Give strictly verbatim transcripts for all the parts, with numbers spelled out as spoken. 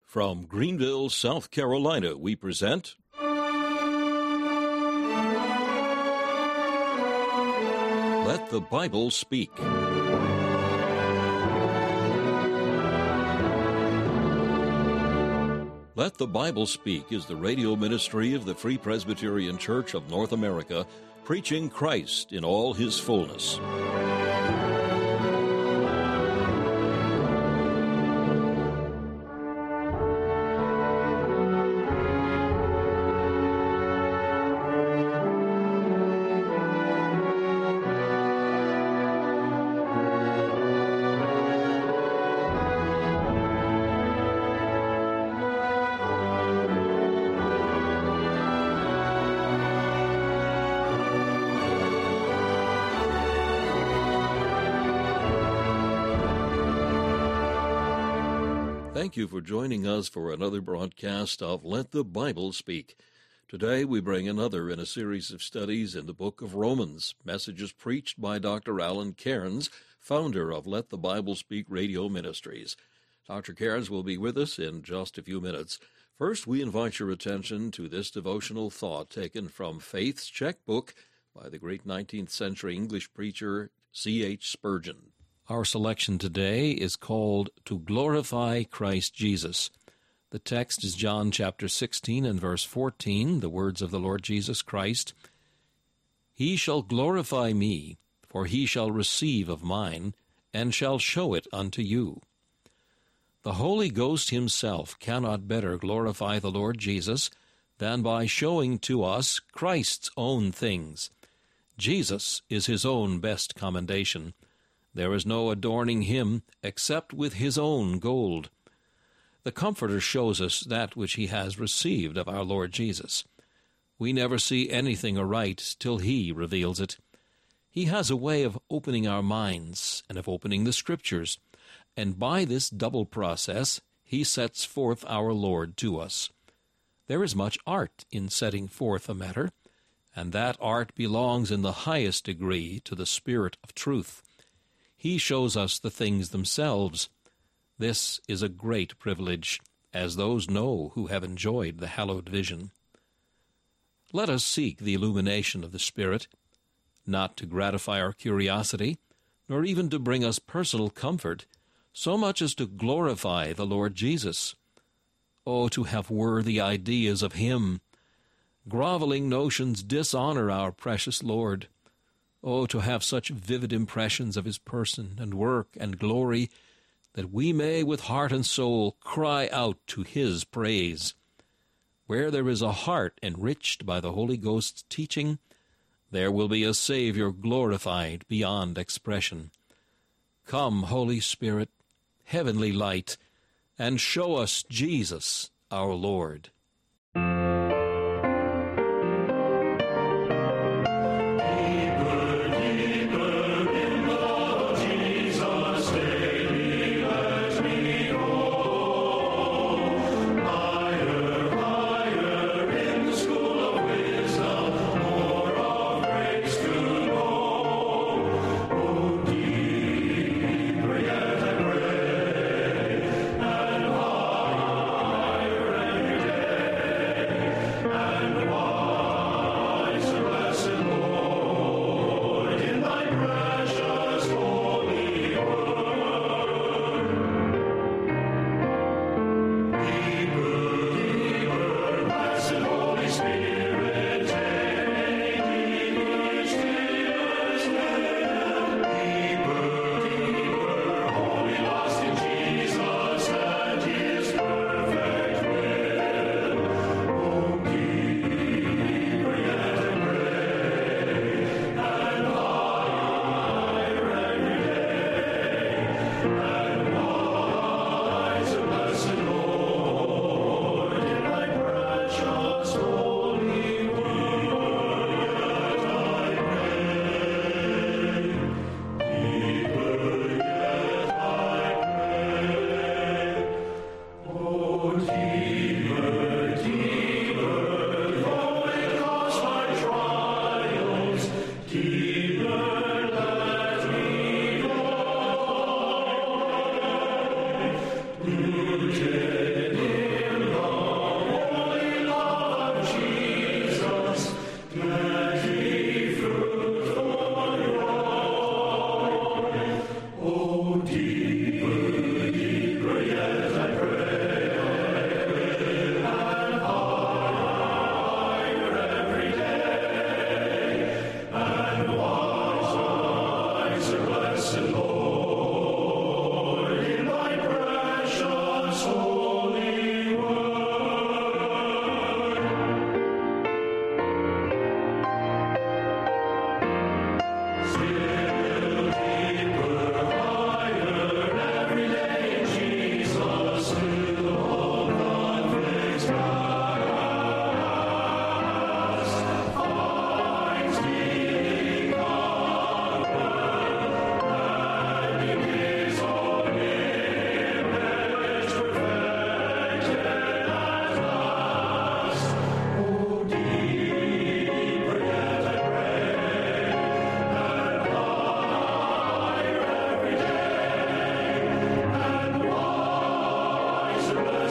From Greenville, South Carolina, we present Let the Bible Speak. Let the Bible Speak is the radio ministry of the Free Presbyterian Church of North America, preaching Christ in all his fullness. Thank you for joining us for another broadcast of Let the Bible Speak. Today we bring another in a series of studies in the book of Romans, messages preached by Doctor Alan Cairns, founder of Let the Bible Speak Radio Ministries. Doctor Cairns will be with us in just a few minutes. First, we invite your attention to this devotional thought taken from Faith's Checkbook by the great nineteenth century English preacher C H Spurgeon. Our selection today is called To Glorify Christ Jesus. The text is John chapter sixteen and verse fourteen, the words of the Lord Jesus Christ. He shall glorify me, for he shall receive of mine, and shall show it unto you. The Holy Ghost himself cannot better glorify the Lord Jesus than by showing to us Christ's own things. Jesus is his own best commendation. There is no adorning him except with his own gold. The Comforter shows us that which he has received of our Lord Jesus. We never see anything aright till he reveals it. He has a way of opening our minds and of opening the Scriptures, and by this double process he sets forth our Lord to us. There is much art in setting forth a matter, and that art belongs in the highest degree to the Spirit of truth. He shows us the things themselves. This is a great privilege, as those know who have enjoyed the hallowed vision. Let us seek the illumination of the Spirit, not to gratify our curiosity, nor even to bring us personal comfort, so much as to glorify the Lord Jesus. Oh, to have worthy ideas of him! Groveling notions dishonor our precious Lord. Oh, to have such vivid impressions of his person and work and glory, that we may with heart and soul cry out to his praise. Where there is a heart enriched by the Holy Ghost's teaching, there will be a Savior glorified beyond expression. Come, Holy Spirit, heavenly light, and show us Jesus, our Lord.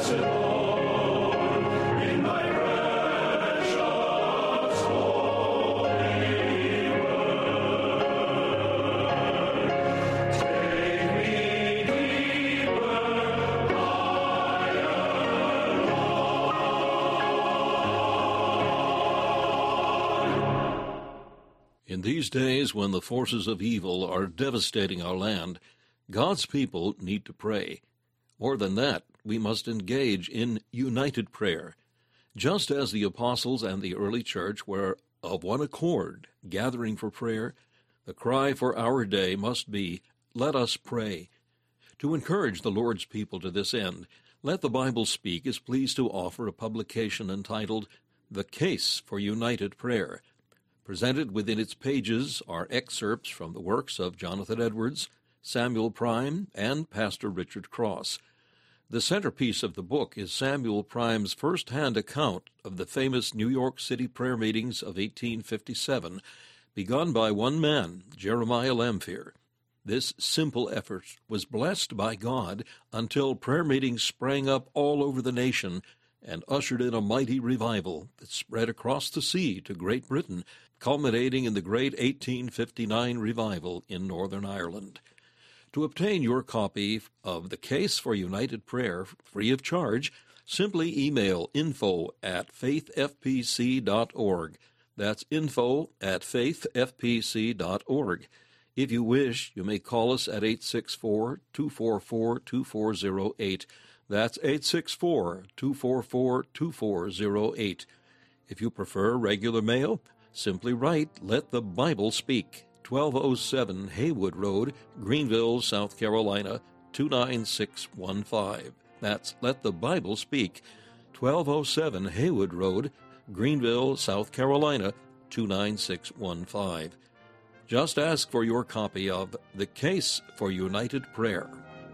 In these days when the forces of evil are devastating our land, God's people need to pray. More than that, we must engage in united prayer. Just as the apostles and the early church were of one accord, gathering for prayer, the cry for our day must be, "Let us pray." To encourage the Lord's people to this end, Let the Bible Speak is pleased to offer a publication entitled The Case for United Prayer. Presented within its pages are excerpts from the works of Jonathan Edwards, Samuel Prime, and Pastor Richard Cross. The centerpiece of the book is Samuel Prime's first-hand account of the famous New York City prayer meetings of eighteen fifty-seven, begun by one man, Jeremiah Lamphere. This simple effort was blessed by God until prayer meetings sprang up all over the nation and ushered in a mighty revival that spread across the sea to Great Britain, culminating in the great eighteen fifty-nine revival in Northern Ireland. To obtain your copy of The Case for United Prayer free of charge, simply email info at faith f p c dot org. That's info at faith f p c dot org. If you wish, you may call us at eight six four, two four four, two four zero eight. That's eight six four, two four four, two four zero eight. If you prefer regular mail, simply write Let the Bible Speak, twelve oh seven Haywood Road, Greenville, South Carolina, two nine six one five. That's Let the Bible Speak, twelve oh seven Haywood Road, Greenville, South Carolina, two nine six one five. Just ask for your copy of The Case for United Prayer.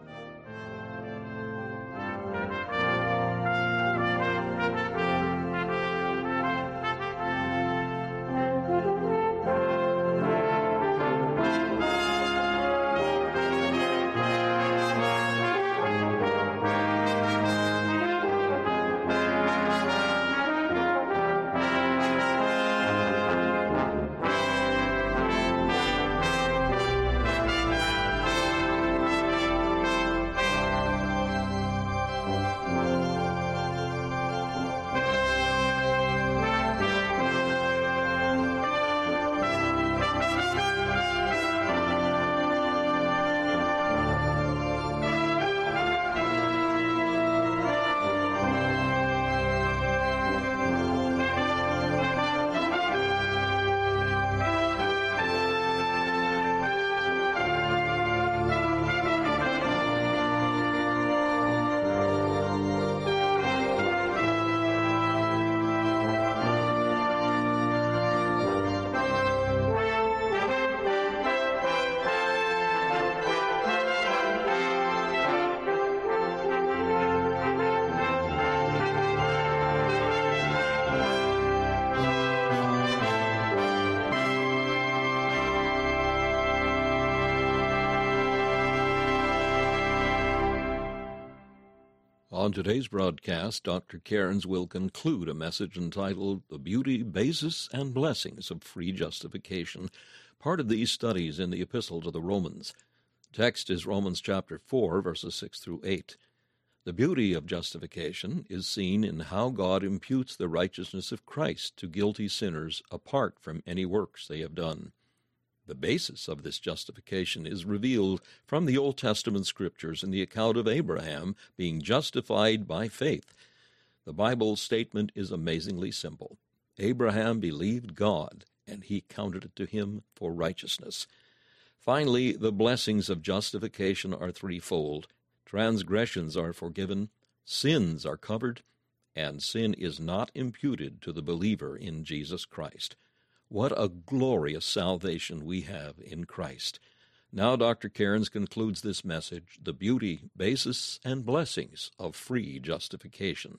On today's broadcast, Doctor Cairns will conclude a message entitled The Beauty, Basis, and Blessings of Free Justification, part of these studies in the Epistle to the Romans. Text is Romans chapter four, verses six through eight. The beauty of justification is seen in how God imputes the righteousness of Christ to guilty sinners apart from any works they have done. The basis of this justification is revealed from the Old Testament scriptures in the account of Abraham being justified by faith. The Bible's statement is amazingly simple. Abraham believed God, and he counted it to him for righteousness. Finally, the blessings of justification are threefold. Transgressions are forgiven, sins are covered, and sin is not imputed to the believer in Jesus Christ. What a glorious salvation we have in Christ. Now Doctor Cairns concludes this message, The Beauty, Basis, and Blessings of Free Justification.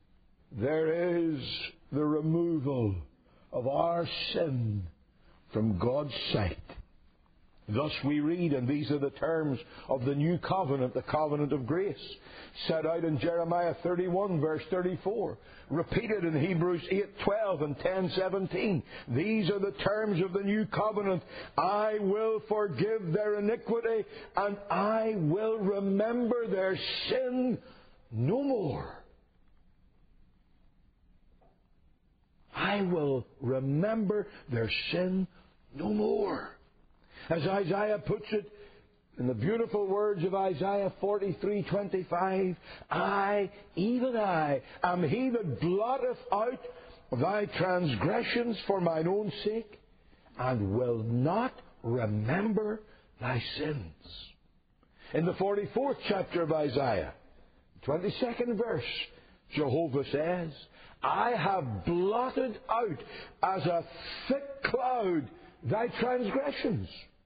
There is the removal of our sin from God's sight. Thus we read, and these are the terms of the new covenant, the covenant of grace, set out in Jeremiah thirty-one, verse thirty-four, repeated in Hebrews eight twelve and ten seventeen. These are the terms of the new covenant. I will forgive their iniquity, and I will remember their sin no more. I will remember their sin no more. As Isaiah puts it in the beautiful words of Isaiah forty-three twenty-five, I, even I, am he that blotteth out thy transgressions for mine own sake, and will not remember thy sins. In the forty-fourth chapter of Isaiah, twenty-second verse, Jehovah says, I have blotted out as a thick cloud thy transgressions,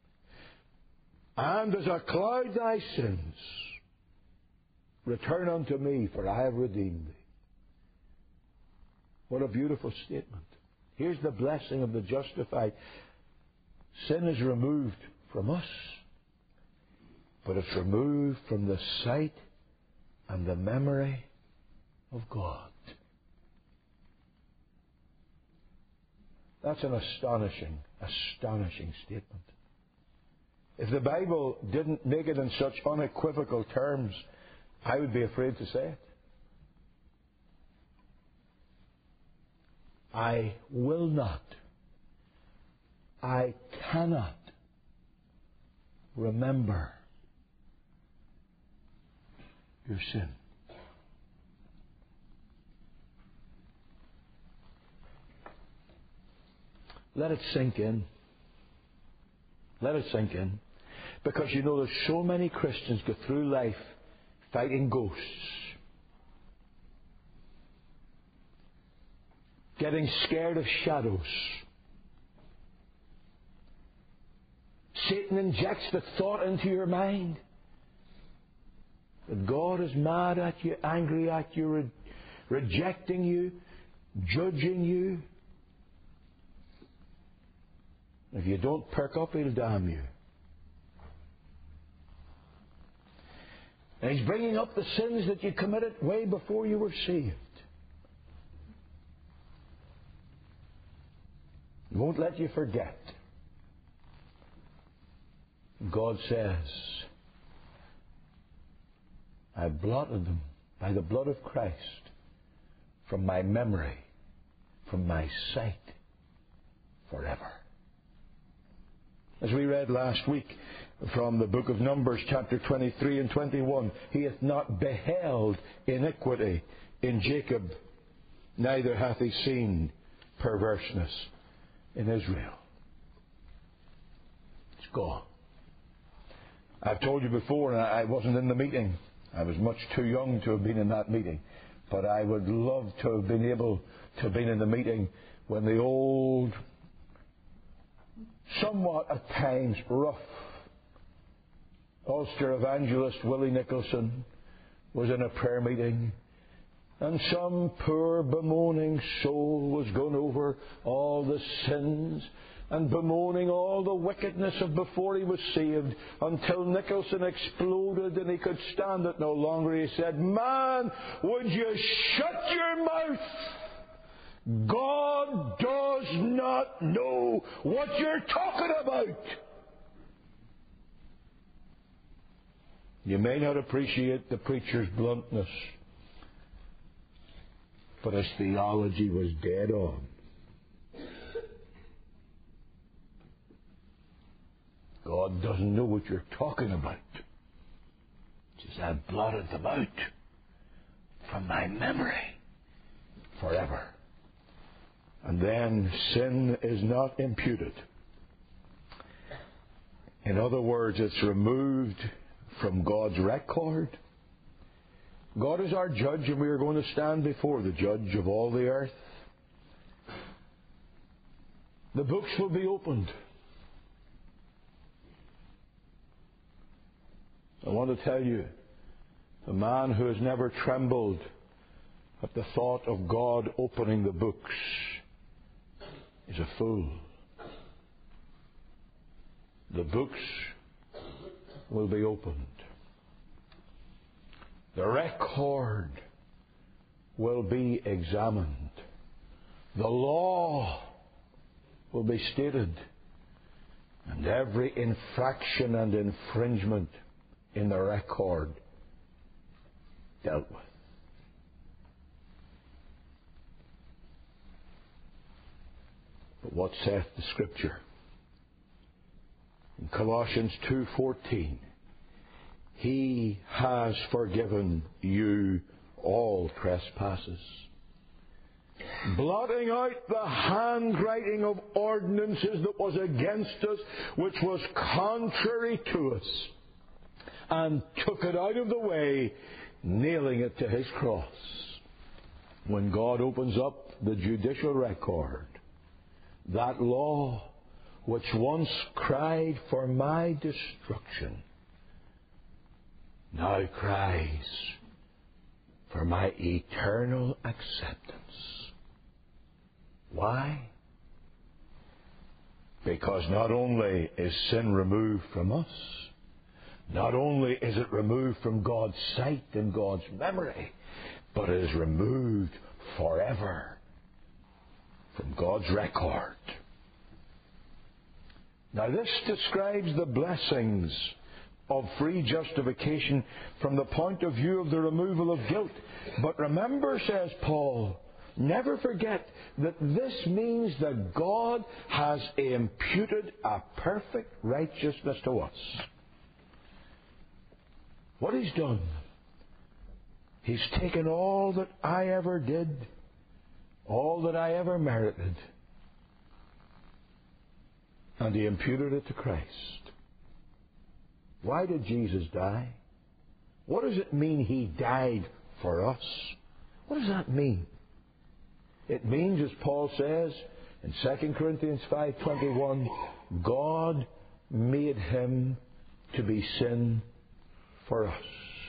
and as a cloud thy sins. Return unto me, for I have redeemed thee. What a beautiful statement. Here's the blessing of the justified. Sin is removed from us, but it's removed from the sight and the memory of God. That's an astonishing, astonishing statement. If the Bible didn't make it in such unequivocal terms, I would be afraid to say it. I will not, I cannot remember your sin. Let it sink in. Let it sink in. Because you know there's so many Christians go through life fighting ghosts, getting scared of shadows. Satan injects the thought into your mind that God is mad at you, angry at you, re- rejecting you, judging you. If you don't perk up, he'll damn you. And he's bringing up the sins that you committed way before you were saved. He won't let you forget. God says, I blotted them by the blood of Christ from my memory, from my sight, forever. As we read last week from the book of Numbers, chapter twenty-three and twenty-one, he hath not beheld iniquity in Jacob, neither hath he seen perverseness in Israel. It's gone. I've told you before, and I wasn't in the meeting. I was much too young to have been in that meeting. But I would love to have been able to have been in the meeting when the old, somewhat at times rough, Ulster evangelist Willie Nicholson was in a prayer meeting, and some poor bemoaning soul was going over all the sins and bemoaning all the wickedness of before he was saved, until Nicholson exploded and he could stand it no longer. He said, "Man, would you shut your mouth? God does not know what you're talking about." You may not appreciate the preacher's bluntness, but his theology was dead on. God doesn't know what you're talking about. He says, I've blotted them out from my memory forever. And then sin is not imputed. In other words, it's removed from God's record. God is our judge, and we are going to stand before the judge of all the earth. The books will be opened. I want to tell you, the man who has never trembled at the thought of God opening the books is a fool. the books will be opened. The record will be examined. The law will be stated. And every infraction and infringement in the record dealt with. But what saith the Scripture? In Colossians two fourteen, He has forgiven you all trespasses, blotting out the handwriting of ordinances that was against us, which was contrary to us, and took it out of the way, nailing it to His cross. When God opens up the judicial record, that law which once cried for my destruction now cries for my eternal acceptance. Why? Because not only is sin removed from us, not only is it removed from God's sight and God's memory, but it is removed forever from God's record. Now this describes the blessings of free justification from the point of view of the removal of guilt. But remember, says Paul, never forget that this means that God has imputed a perfect righteousness to us. What He's done, He's taken all that I ever did, all that I ever merited, and He imputed it to Christ. Why did Jesus die? What does it mean He died for us? What does that mean? It means, as Paul says in Second Corinthians five twenty-one, God made Him to be sin for us.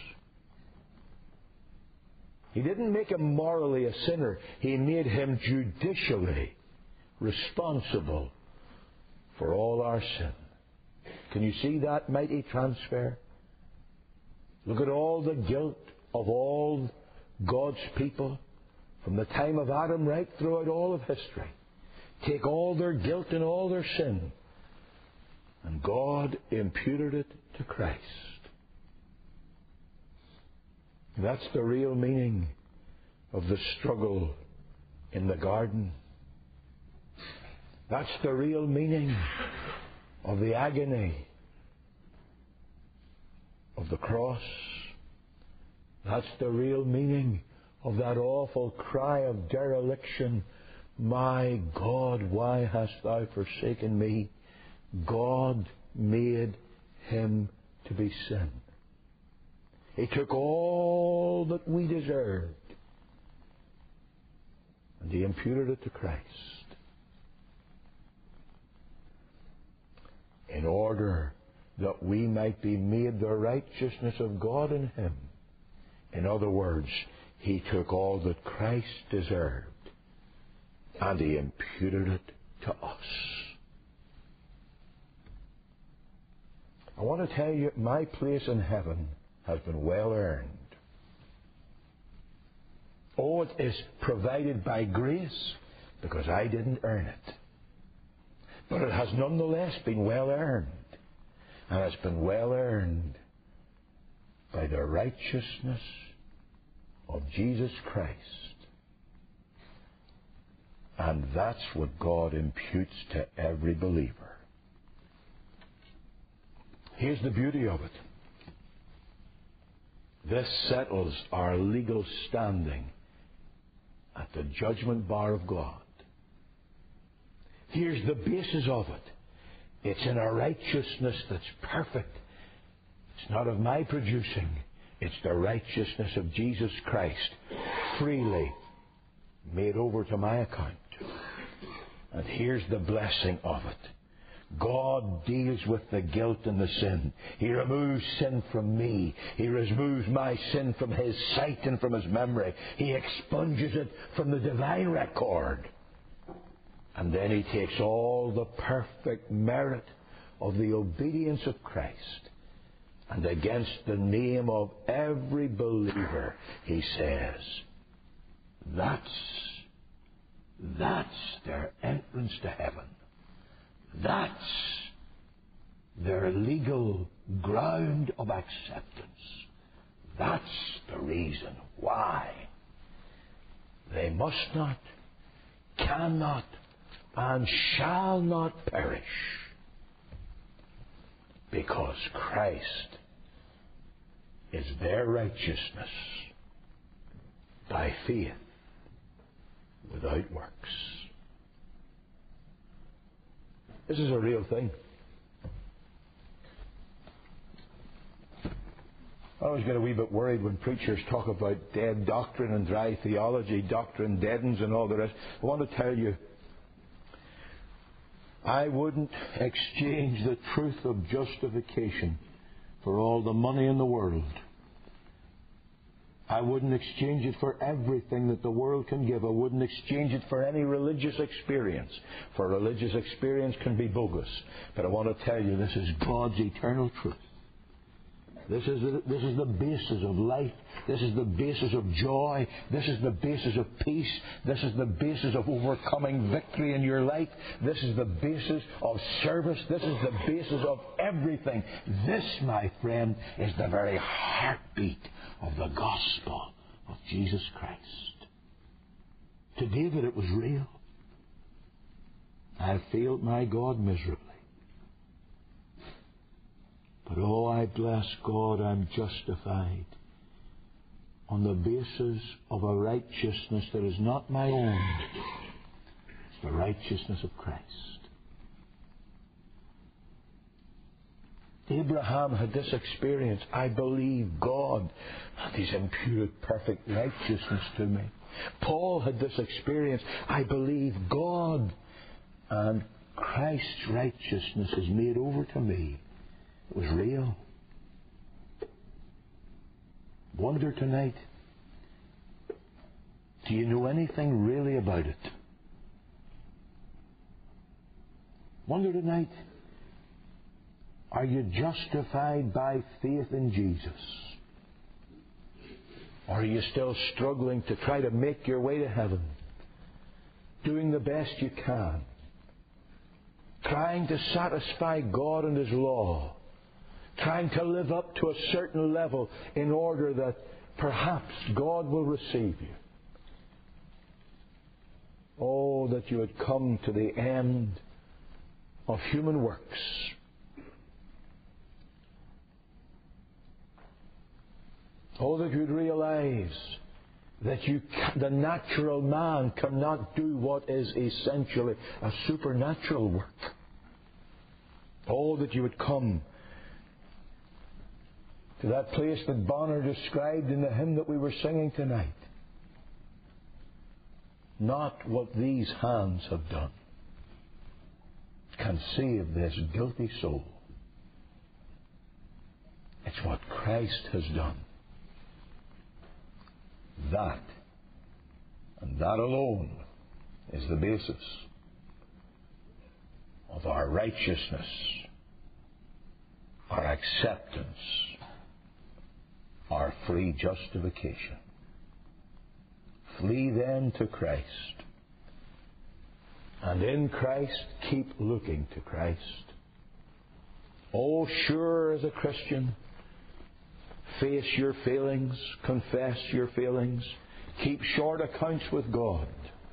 He didn't make Him morally a sinner. He made Him judicially responsible for all our sin. Can you see that mighty transfer? Look at all the guilt of all God's people from the time of Adam right throughout all of history. Take all their guilt and all their sin, and God imputed it to Christ. That's the real meaning of the struggle in the garden. That's the real meaning of the agony of the cross. That's the real meaning of that awful cry of dereliction. My God, why hast Thou forsaken me? God made Him to be sin. He took all that we deserved, and He imputed it to Christ, in order that we might be made the righteousness of God in Him. In other words, He took all that Christ deserved, and He imputed it to us. I want to tell you, my place in heaven has been well earned. Oh, it is provided by grace, because I didn't earn it. But it has nonetheless been well earned. And it's been well earned by the righteousness of Jesus Christ. And that's what God imputes to every believer. Here's the beauty of it. This settles our legal standing at the judgment bar of God. Here's the basis of it. It's in a righteousness that's perfect. It's not of my producing. It's the righteousness of Jesus Christ, freely made over to my account. And here's the blessing of it. God deals with the guilt and the sin. He removes sin from me. He removes my sin from His sight and from His memory. He expunges it from the divine record. And then He takes all the perfect merit of the obedience of Christ and against the name of every believer, he says, that's, that's their entrance to heaven. That's their legal ground of acceptance. That's the reason why they must not, cannot, and shall not perish, because Christ is their righteousness by faith without works. This is a real thing. I always get a wee bit worried when preachers talk about dead doctrine and dry theology, doctrine deadens and all the rest. I want to tell you, I wouldn't exchange the truth of justification for all the money in the world. I wouldn't exchange it for everything that the world can give. I wouldn't exchange it for any religious experience. For religious experience can be bogus. But I want to tell you, this is God's eternal truth. This is, the, this is the basis of life. This is the basis of joy. This is the basis of peace. This is the basis of overcoming victory in your life. This is the basis of service. This is the basis of everything. This, my friend, is the very heartbeat of the gospel of Jesus Christ. To David it was real. I failed my God miserably. But oh, I bless God, I'm justified on the basis of a righteousness that is not my own. It's the righteousness of Christ. Abraham had this experience. I believe God, and He's imputed perfect righteousness to me. Paul had this experience. I believe God, and Christ's righteousness is made over to me. It was real. Wonder tonight, do you know anything really about it? Wonder tonight, are you justified by faith in Jesus? Or are you still struggling to try to make your way to heaven? Doing the best you can. Trying to satisfy God and His law. Trying to live up to a certain level in order that perhaps God will receive you. Oh, that you would come to the end of human works. Oh, that you'd realize that you, the natural man cannot do what is essentially a supernatural work. Oh, that you would come to that place that Bonner described in the hymn that we were singing tonight. Not what these hands have done can save this guilty soul. It's what Christ has done. That, and that alone, is the basis of our righteousness, our acceptance, our free justification. Flee then to Christ. And in Christ, keep looking to Christ. Oh, sure, as a Christian, face your failings, confess your failings, keep short accounts with God.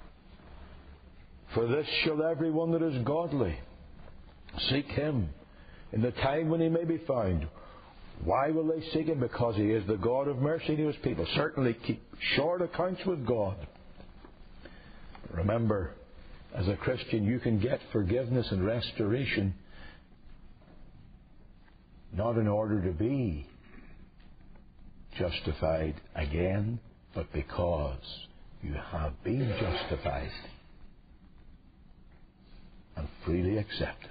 For this shall everyone that is godly seek Him in the time when He may be found. Why will they seek Him? Because He is the God of mercy to His people. Certainly keep short accounts with God. Remember, as a Christian, you can get forgiveness and restoration not in order to be justified again, but because you have been justified and freely accepted.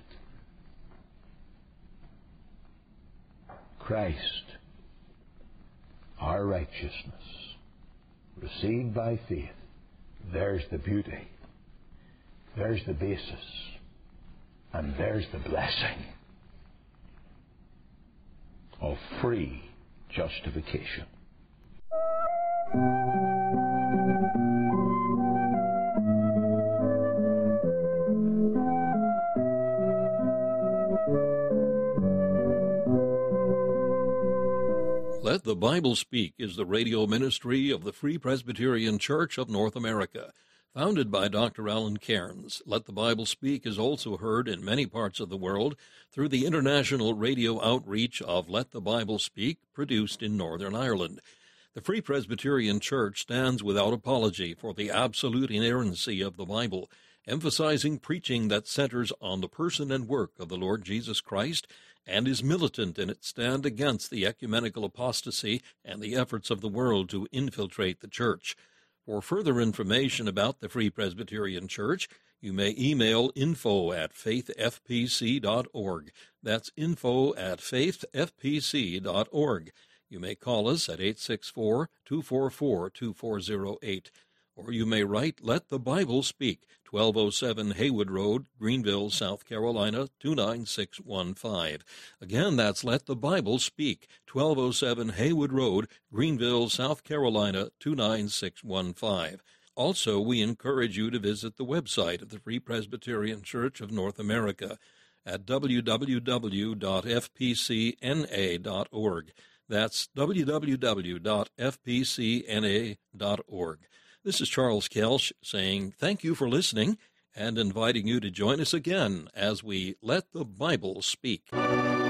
Christ, our righteousness, received by faith. There's the beauty. There's the basis. And there's the blessing. of free justification. Let the Bible Speak is the radio ministry of the Free Presbyterian Church of North America. Founded by Doctor Alan Cairns, Let the Bible Speak is also heard in many parts of the world through the international radio outreach of Let the Bible Speak, produced in Northern Ireland. The Free Presbyterian Church stands without apology for the absolute inerrancy of the Bible, emphasizing preaching that centers on the person and work of the Lord Jesus Christ, and is militant in its stand against the ecumenical apostasy and the efforts of the world to infiltrate the church. For further information about the Free Presbyterian Church, you may email info at faith f p c dot org. That's info at faith f p c dot org. You may call us at eight six four, two four four, two four zero eight. Or you may write Let the Bible Speak, twelve oh seven Haywood Road, Greenville, South Carolina, two nine six one five. Again, that's Let the Bible Speak, twelve oh seven Haywood Road, Greenville, South Carolina, two nine six one five. Also, we encourage you to visit the website of the Free Presbyterian Church of North America at w w w dot f p c n a dot org. That's w w w dot f p c n a dot org. This is Charles Kelsch saying thank you for listening and inviting you to join us again as we Let the Bible Speak.